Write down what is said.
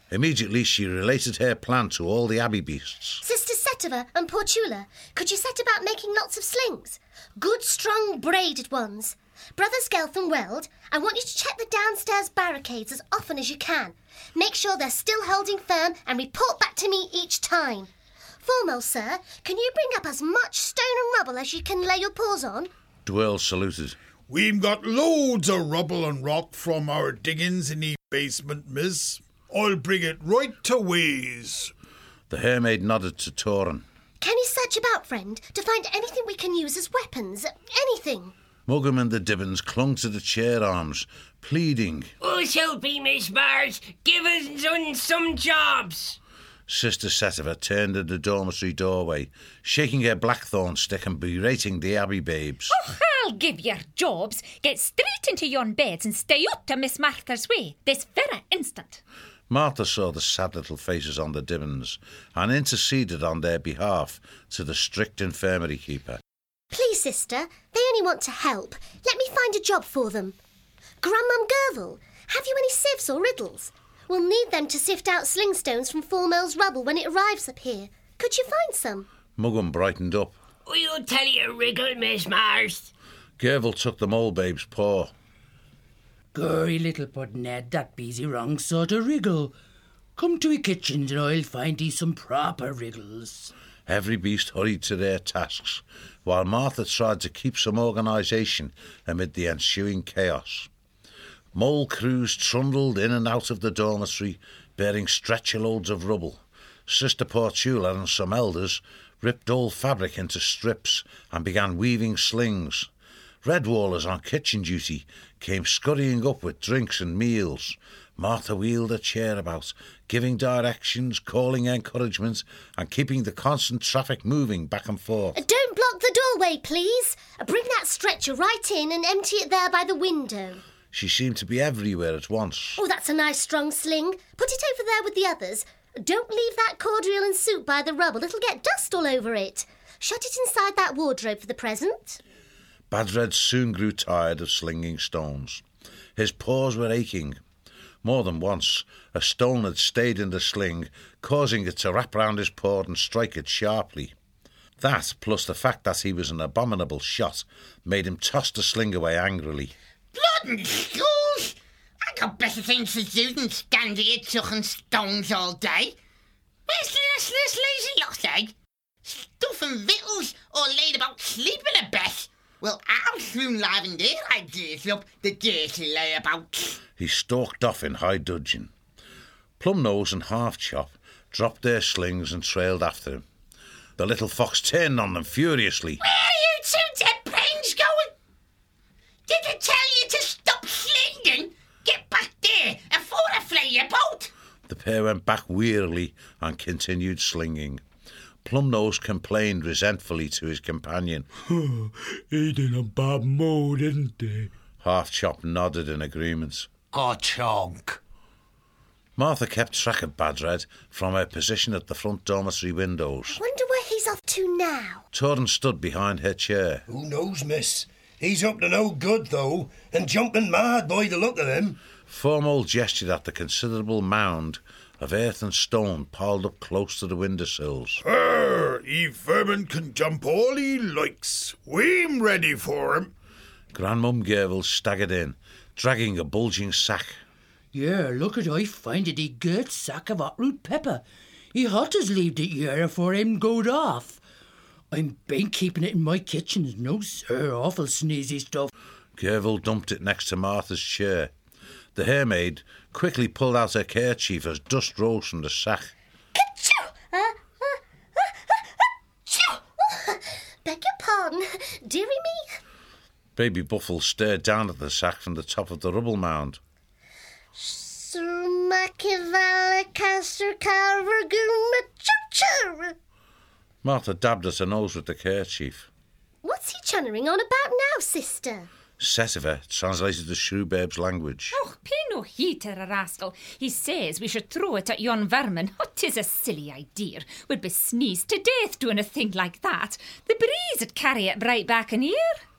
Immediately she related her plan to all the abbey beasts. Sister Setiva and Portula, could you set about making lots of slings? Good, strong, braided ones. Brothers Gelf and Weld, I want you to check the downstairs barricades as often as you can. Make sure they're still holding firm and report back to me each time. Foremost, sir, can you bring up as much stone and rubble as you can lay your paws on? Dwell saluted. We've got loads of rubble and rock from our diggings in the basement, miss. I'll bring it right to ways. The Hermaid nodded to Toran. Can you search about, friend, to find anything we can use as weapons? Anything? Mugham and the Dibbons clung to the chair arms, pleading. Us help me, Miss Mars. Give us some jobs. Sister Setiva turned in the dormitory doorway, shaking her blackthorn stick and berating the abbey babes. Oh, I'll give yer jobs. Get straight into yon beds and stay out of Miss Martha's way this very instant. Martha saw the sad little faces on the Dibbons and interceded on their behalf to the strict infirmary keeper. Please, sister, they only want to help. Let me find a job for them. Grandmum Gervel, have you any sieves or riddles? We'll need them to sift out sling stones from Foremole's rubble when it arrives up here. Could you find some? Mugham brightened up. We'll tell you a wriggle, Miss Mars. Gervel took the mole babe's paw. Gory little Puddinhead, that be's the wrong sort of wriggle. Come to the kitchens and I'll find thee some proper wriggles. Every beast hurried to their tasks, while Martha tried to keep some organisation amid the ensuing chaos. Mole crews trundled in and out of the dormitory, bearing stretcher loads of rubble. Sister Portula and some elders ripped old fabric into strips and began weaving slings. Redwallers on kitchen duty came scurrying up with drinks and meals. Martha wheeled a chair about, giving directions, calling encouragement, and keeping the constant traffic moving back and forth. Don't block the doorway, please. Bring that stretcher right in and empty it there by the window. She seemed to be everywhere at once. Oh, that's a nice strong sling. Put it over there with the others. Don't leave that cordial and soup by the rubble. It'll get dust all over it. Shut it inside that wardrobe for the present. Badred soon grew tired of slinging stones. His paws were aching. More than once, a stone had stayed in the sling, causing it to wrap round his paw and strike it sharply. That, plus the fact that he was an abominable shot, made him toss the sling away angrily. Blood and schools! I got better things to do than stand here chucking stones all day. Where's the restless lazy lot, eh? Stuffing victuals or laid about sleeping a bit? Well, I'll soon liven their ideas up, the dirty layabouts. He stalked off in high dudgeon. Plumnose and Half Chop dropped their slings and trailed after him. The little fox turned on them furiously. Where are you two dead brains going? Did I tell you to stop slinging? Get back there before I flay your boat. The pair went back wearily and continued slinging. Plumnose complained resentfully to his companion. He's in a bad mood, isn't he? Half Chop nodded in agreement. Chonk. Martha kept track of Badred from her position at the front dormitory windows. Wonder where he's off to now. Torrin stood behind her chair. Who knows, miss? He's up to no good, though, and jumping mad by the look of him. Formole gestured at the considerable mound of earth and stone piled up close to the windowsills. He vermin can jump all he likes. We'm ready for him. Grandmum Gervel staggered in, dragging a bulging sack. Yeah, look at I find it a good sack of hot root pepper. He hot as leaved it here afore him goed off. I'm been keeping it in my kitchen. No, sir, awful sneezy stuff. Gervel dumped it next to Martha's chair. The Hermaid quickly pulled out her kerchief as dust rose from the sack. Beg your pardon, dearie me. Baby Buffle stared down at the sack from the top of the rubble mound. Martha dabbed at her nose with the kerchief. What's he chunnering on about now, sister? Setiva translated the Shrewbabe's language. Oh, pay no heed to a rascal. He says we should throw it at yon vermin. Oh, 'tis a silly idea. We'd be sneezed to death doing a thing like that. The breeze would carry it right back in here.